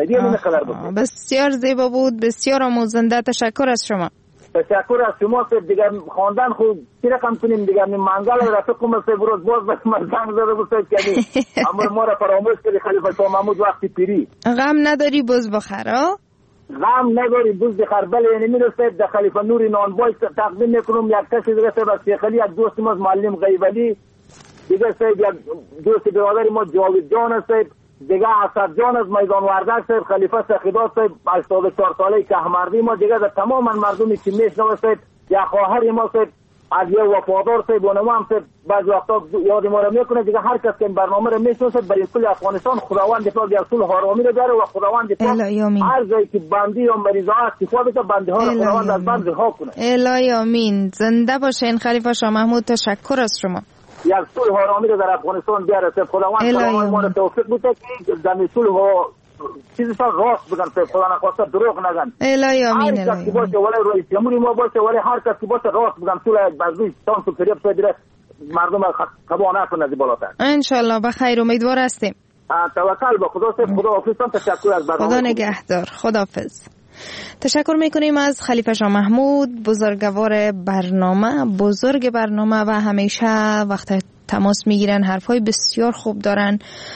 بسیار زیبا بود، بسیار آموزنده، تشکر از شما. تشکر از شما که دیگه خواندن خوب چی رقم کنیم دیگه می منگل رفیقم سه بروز باز بس مرزنگ زده بود کنی اما ما را فراموش کردی خلیفه شاه محمود وقتی پیری. غم نداری بز بخر ها؟ غم نداری بز بخر. بله یعنی میرسه در خلیفه نوری نانبای تقدیم میکنم یک کسی دیگه سه بس شیخ علی، یک دوست ما معلم غیبلی دیگه سه یک دوست برادر ما جاوید جان است، دیگه اسد جان از میدان وردک صاحب، خلیفه سخیدات صاحب هشتاد و چهار ساله کهمردی ما، دیگه تمام مردمی که میشنوه صاحب یا خواهر ما صاحب از یه وفادار صاحب و نما هم صاحب بعض وقتا یاد ما رو میکنه. دیگه هر کس که این برنامه رو میشنوه صاحب برای کل افغانستان خداوند پاک یک اصول حرامی رو داره و خداوند پاک هر جایی که بندی یا مریضا استفاده بده بنده ها رو خداوند از بند رها کنه. الهی آمین. زنده باشین خلیفه شاه محمود، تشکر از شما. یک صلح حرامی رو در افغانستان بیاره صاحب، خداوند خداوند ما رو توفیق بده که در صلح و چیزشان راست بگن صاحب، خدا نخواسته دروغ نگن. الهی آمین. هر کس که باشه ولی رئیس جمهوری ما باشه ولی هر کس که باشه راست بگن، صلح بازی تان تو فریب صاحب مردم خبا نکنه از بالاتر. ان شاء الله بخیر، امیدوار هستیم. توکل به خدا صاحب. خدا حافظ. تشکر از برنامه. خدا نگهدار. خداحافظ. تشکر میکنیم از خلیفه شاه محمود، بزرگوار برنامه، بزرگ برنامه و همیشه وقت تماس میگیرن، حرفای بسیار خوب دارن.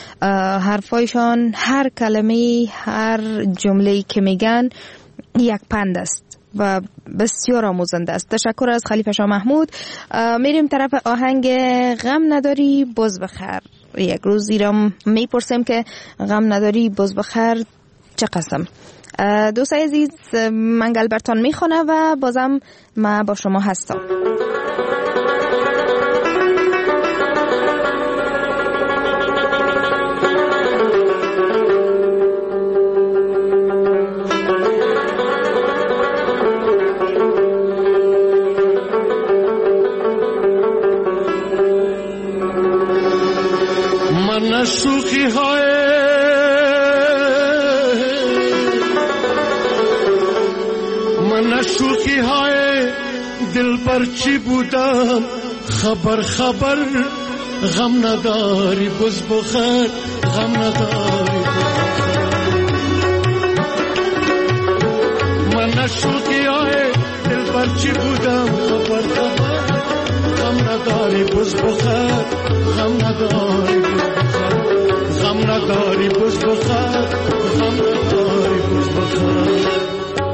حرفایشان هر کلمه هر جمله‌ای که میگن یک پند است و بسیار آموزنده است. تشکر از خلیفه شاه محمود. میریم طرف آهنگ غم نداری بز بخر. یک روز ایرام میپرسیم که غم نداری بز بخر چه قسم. دوستای عزیز، منگل برتان میخونه و بازم ما با شما هستم. من شوخی های من شوخی های دل بر چی بودم خبر خبر غم نداری بز بخیر غم نداری من شوخی های دل بر چی بودم خبر خبر غم نداری بز بخیر غم نداری غم نداری بز بخیر غم نداری بز بخیر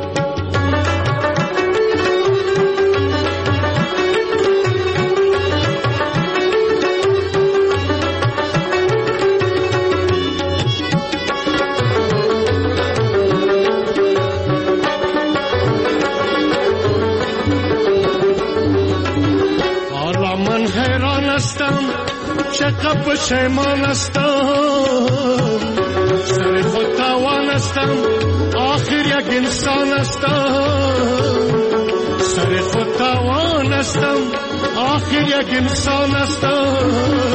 چقدر پشیمان هستم سر خود تاوان هستم آخر یک انسان هستم سر خود تاوان هستم آخر یک انسان هستم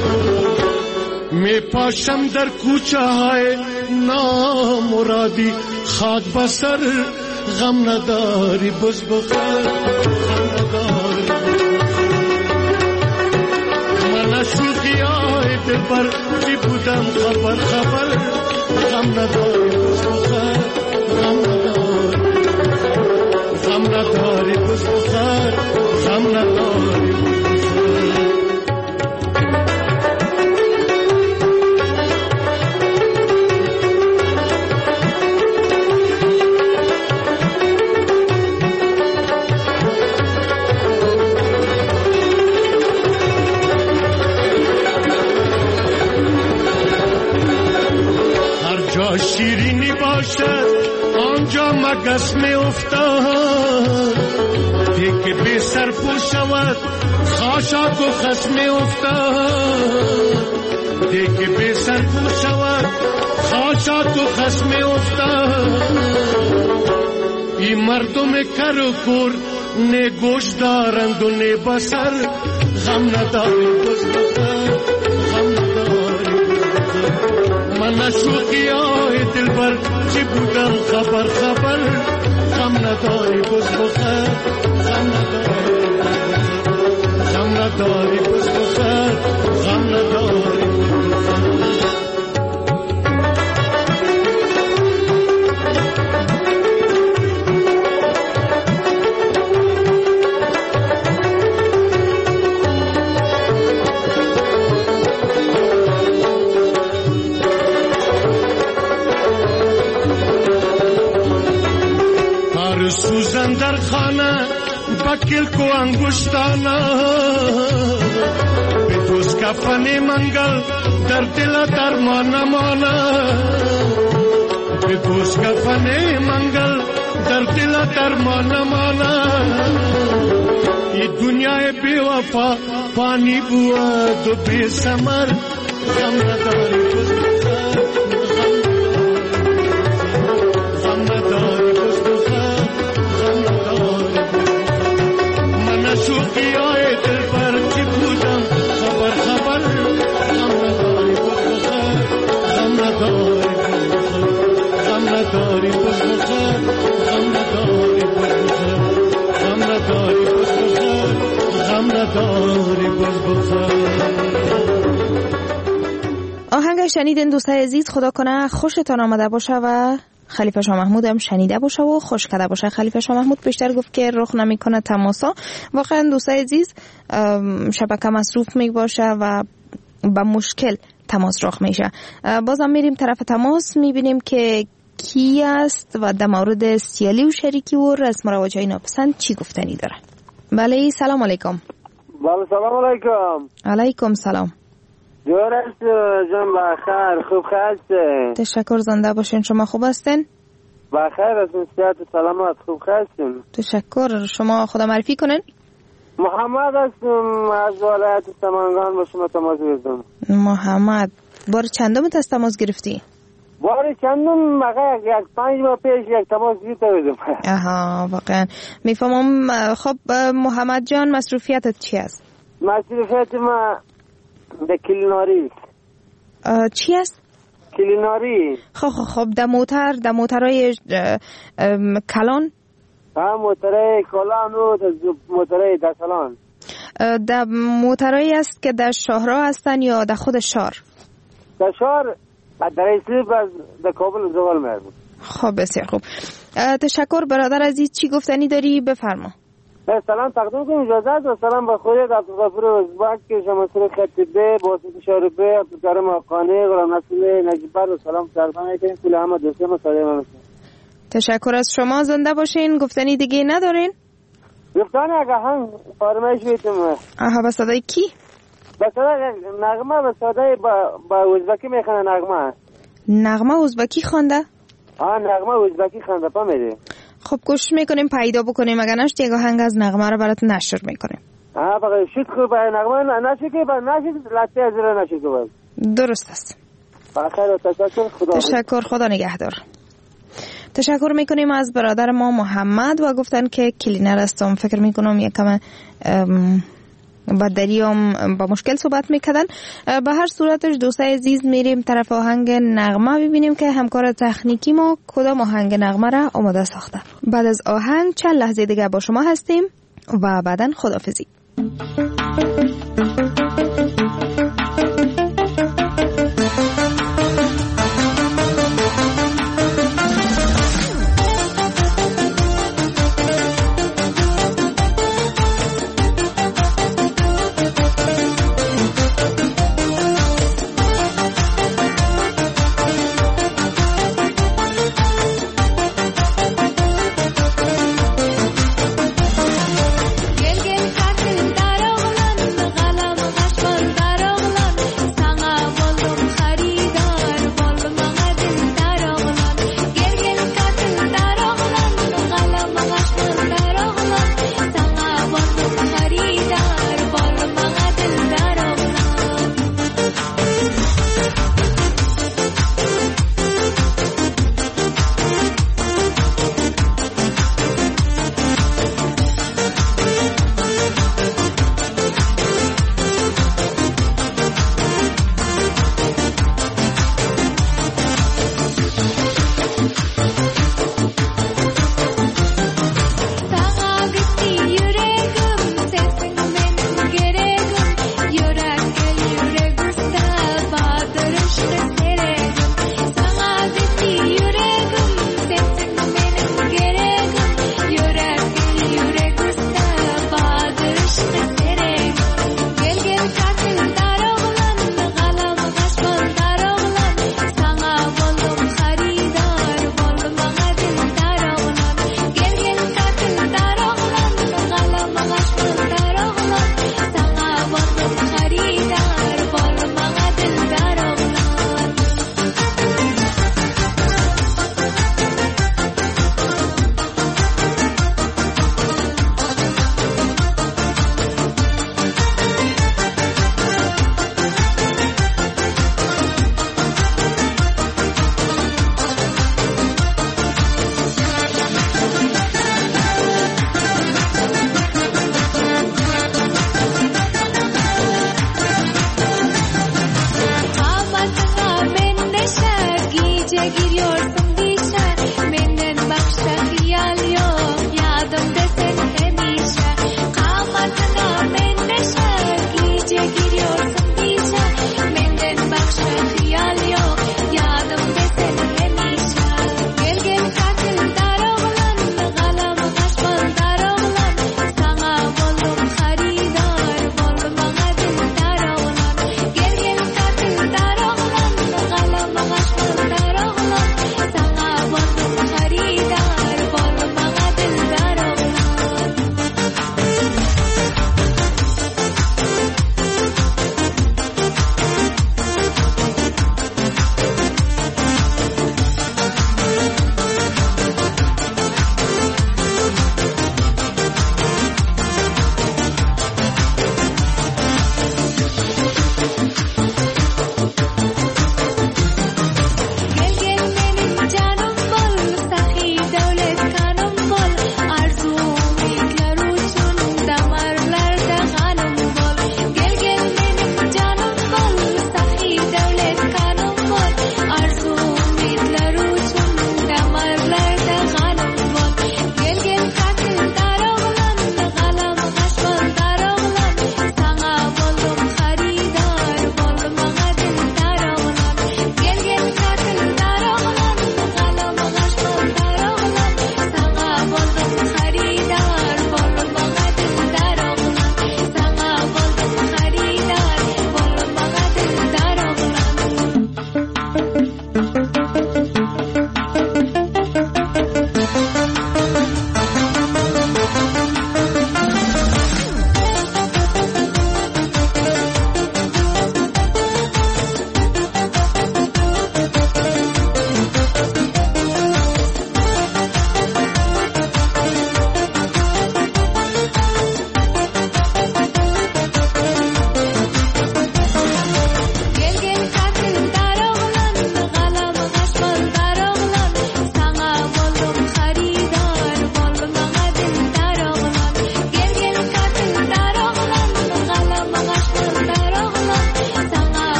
می پاشم در کوچه های نامرادی خاک بسر غم نداری بز بخیر غم نداری من شوخی های دل بر چی بودم خبر خبر غم نداری بز بخیر غم نداری غم نداری بز بخیر غم نداری بز بخیر شیرینی باشد آنجا مگس می افتاد دیگه بی سر پو شود خاشاک و خس می افتاد دیگه بی سر پو شود خاشاک و خس می افتاد این مردم کر و کور نه گوش دارند و نه بسر غم نداری بز بخیر غم نداری من شوخی های دل بر چی بودم خبر خبر غم نداری بز بخیر غم نداری غم نداری بز بخیر غم نداری سوزن در خانه بکل کو انگشتانا به دوست کفن منگل در دل درمان مانا به دوست کفن منگل در دل درمان مانا ای دنیای بی وفا پانی بود و بی ثمر غم نداری بز بخیر غم نداری بز بخیر شوخی های دل پر چی بودم خبر خبر غم نداری بز بخیر غم نداری غم نداری بز بخیر غم نداری بز بخیر غم نداری بز بخیر غم نداری بز بخیر. آهنگ شنیدین دوستای عزیز، خدا کنه خوشتان آمده باشه و خلیفه شاه محمود هم شنیده باشه و خوش کرده باشه. خلیفه شاه محمود بیشتر گفت که رخ نمیکنه تماسا. واقعا دوستای عزیز شبکه مصروف می باشه و با مشکل تماس رخ میشه. بازم میریم طرف تماس میبینیم که کی است و در مورد سیالی و شریکی و رسم و رواج های ناپسند چی گفتنی داره. بله سلام علیکم. بله سلام علیکم. علیکم سلام. درست جان بخیر، خوب هستین؟ تشکر، زنده باشین. شما خوب هستین؟ بخیر هستین، صحت و سلامت، خوب هستین؟ تشکر. شما خدا معرفی کنین؟ محمد هستم از ولایت سمنگان، با شما تماس گرفتم. محمد، بار چندم از تماس گرفتی؟ بار چندم مگه یک پنج ماه پیش یک تماس گرفتم. آها، واقعا میفهمم. خب محمد جان، مصروفیتت چی است؟ مصروفیت ما به کلیناری. چی است؟ کلیناری. خب خب خب در موتر، در موترهای کلان؟ ها، موترهای کلان و موترهای دسلان. در موترهایی است که در شهرها هستن یا در خود شهر؟ در شهر، در اسلیب از در کابل زوال میرم. خب بسیار خوب. تشکر برادر عزیز. چی گفتنی داری؟ بفرما. سلام تقدیم کنم، اجازه است. و سلام به خودت عبدالغفور ازبک که شما سر خطیبه باسط شاربه عبدالکرم آقانی غلام نسل نجیبر و سلام سرزانه کنیم کل همه دوسته ما ساده من. تشکر از شما، زنده باشین. گفتنی دیگه ندارین؟ گفتنی اگه هم فرمایش بیتیم. آها، به صدای کی؟ به صدای نغمه، به صدای با ازبکی میخونه. نغمه نغمه ازبکی خونده؟ آه، نغمه ازبکی خونده، پا میده. خب گوش میکنیم، پیدا بکنیم. اگر نشد یک آهنگ از نغمه رو برات نشر میکنیم. آه بقیه شد خوب نغمه نشد که با نشد لطه از رو نشد که باید. درست است. بخیر، تشکر. خدا تشکر، خدا نگهدار. تشکر میکنیم از برادر ما محمد و گفتن که کلینر هستم. فکر میکنم یکم با دریام با مشکل صحبت میکردن. به هر صورتش دوستای عزیز میریم طرف آهنگ نغمه ببینیم که همکار تکنیکی ما کدام آهنگ نغمه را آماده ساخته. بعد از آهنگ چند لحظه دیگه با شما هستیم و بعداً خداحافظی. گل گل خاطر دارم غلام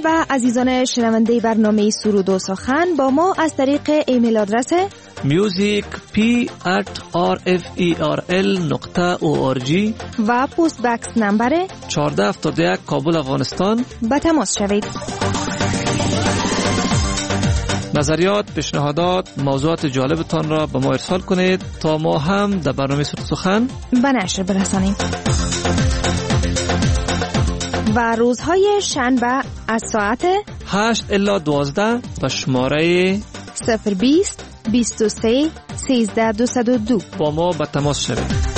و عزیزان شنونده برنامه سرود و سخن با ما از طریق ایمیل آدرس music p at r f e r l نقطه او آر جی و پست بکس نمبر چهارده هفتاد و یک کابل افغانستان به تماس شوید. نظریات، پیشنهادات، موضوعات جالبتان را به ما ارسال کنید تا ما هم در برنامه سرود و سخن به نشر برسانیم. و روزهای شنبه از ساعت هشت الی دوازده به شماره صفر بیست بیست و سه سیزده دویست و دو با ما به تماس شوید.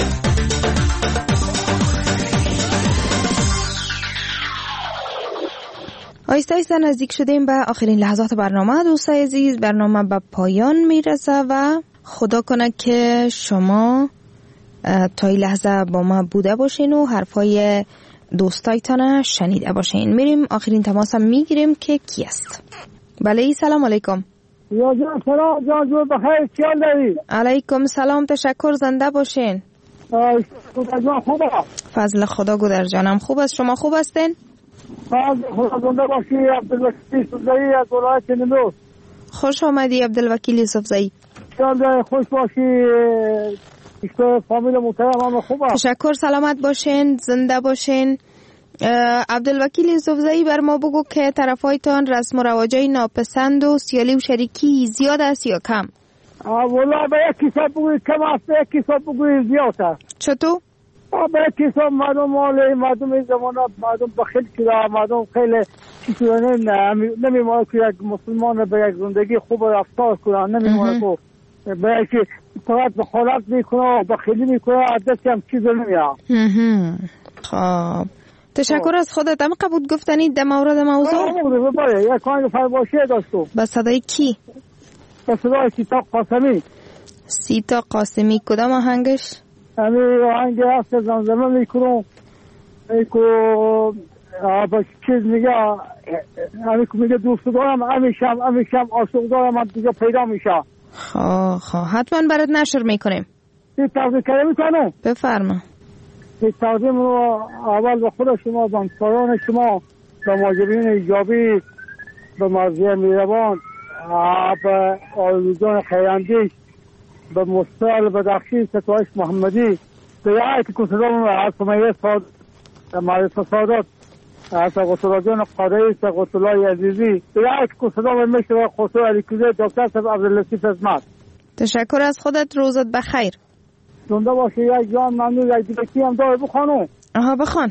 آیسته آیسته نزدیک شدیم به آخرین لحظات برنامه. دوستای عزیز، برنامه به پایان میرسه و خدا کنه که شما تا این لحظه با ما بوده باشین و حرفای دوستایتان شنیده باشین. میریم آخرین تماس هم میگیریم که کی است. بله، سلام علیکم. یا جان سلام جان، جو بخیر، چیان داری؟ علیکم سلام، تشکر، زنده باشین. خدا جان خوبه؟ فضل خدا گودر جانم خوب است. شما خوب هستین؟ فضل خدا زنده باشی. عبدالوکیل یوسفزئی از ولایت نیمروز. خوش آمدی عبدالوکیل یوسفزئی. چیان داری؟ خوش باشی. اشتای فامیل محترم هم خوبه. تشکر، سلامت باشین، زنده باشین. عبدالوکیل یوسفزئی بر ما بگو که طرفایتان رسم و رواجای ناپسند و سیالی و شریکی زیاد است یا کم؟ والا به یک حساب بگوی کم است، به یک حساب بگوی زیاد است. چطور؟ به یک حساب مردم مالی، مردم این زمانه مردم بخیل شده، مردم خیلی چی شده، نمیمونه که یک مسلمان به یک زندگی خوب رفتار کنه، نمیمونه که به یک فقط بخالت میکنه و بخیلی میکنه، عدتی هم چیز نمیاد. خب تشکر از خودت. هم قبول گفتنی در مورد موضوع؟ آموده بباره یک کانگ فرباشی داشتو. به صدای کی؟ به صدای سیتا قاسمی. سیتا قاسمی کدام آهنگش؟ همی آهنگ هست زمزمه میکنم ایکو با چیز میگه، همی که میگه دوست دارم همیشم همیشم عاشق دارم هم دیگه پیدا میشه. خواه خواه حتما برات نشر میکنیم. این تقدیم کرده میکنم؟ بفرما. این تقدیم رو اول به خود شما، به همسایان شما، به مهاجرین ایجابی، به مرضیه میروان، به آرزوجان خیراندیش، به مستقل بدخشی، ستایش محمدی، به یکی که صدام از سمیه ساد معرفت سادات، از قطلا جان قادری، قطلا عزیزی، به یکی که صدام میشه و خسرو علیکوزه دکتر صاحب عبداللطیف عظمت. تشکر از خودت، روزت بخیر. زنده باشی. یک جان ممنون. یک دیگه کی هم داره بخوانو؟ آها بخوان.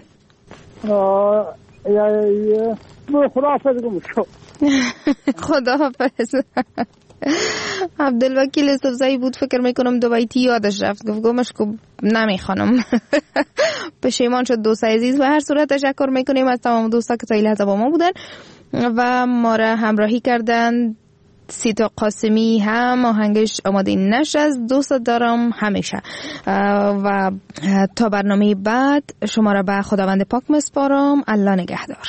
خدا حافظ گمو شو. خدا حافظ. عبدالوکیل یوسفزئی بود، فکر میکنم دو بیتی یادش رفت، گفت گمش که نمیخوانم. پشیمان شد دوست عزیز. و هر صورت تشکر میکنیم از تمام دوستا که تا این لحظه با ما بودن و ما را همراهی کردن. سیتا قاسمی هم آهنگش آماده نشد. از دوست دارم همیشه. و تا برنامه بعد شما را به خداوند پاک مسپارم. الله نگهدار.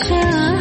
باشد